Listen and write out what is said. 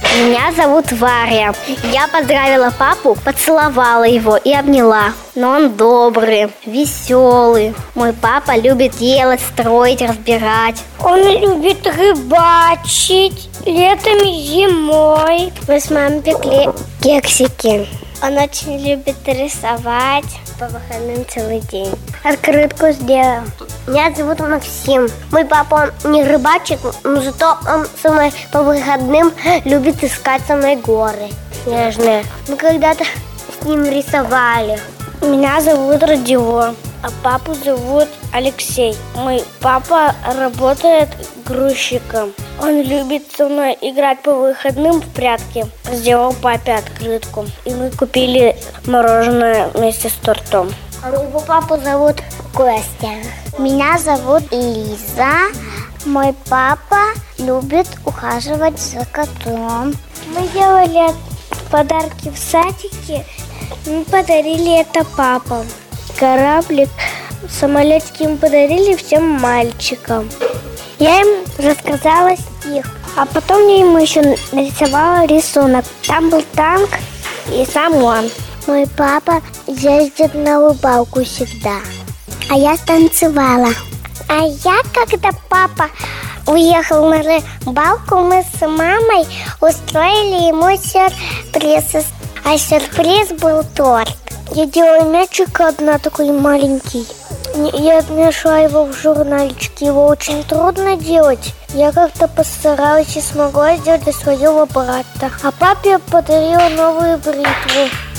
Меня зовут Варя. Я поздравила папу, поцеловала его и обняла. Но он добрый, веселый. Мой папа любит делать, строить, разбирать. Он любит рыбачить летом и зимой. Мы с мамой пекли кексики. Он очень любит рисовать по выходным целый день. Открытку сделал. Меня зовут Максим. Мой папа, он не рыбачит, но зато он со мной по выходным любит искать со мной горы снежные. Мы когда-то с ним рисовали. Меня зовут Родион, а папу зовут Алексей. Мой папа работает грузчиком. Он любит со мной играть по выходным в прятки. Сделал папе открытку. И мы купили мороженое вместе с тортом. А моего папу зовут Костя. Меня зовут Лиза. Мой папа любит ухаживать за котом. Мы делали подарки в садике. Мы подарили это папам. Кораблик, самолетики мы подарили всем мальчикам. Я им рассказала стих, а потом я ему еще нарисовала рисунок. Там был танк и сам он. Мой папа ездит на рыбалку всегда, а я танцевала. А я, когда папа уехал на рыбалку, мы с мамой устроили ему сюрприз. А сюрприз был торт. Я делала мячик одна такой маленький. Я нашла его в журнальчике. Его очень трудно делать. Я как-то постаралась и смогла сделать для своего брата. А папе подарила новую бритву.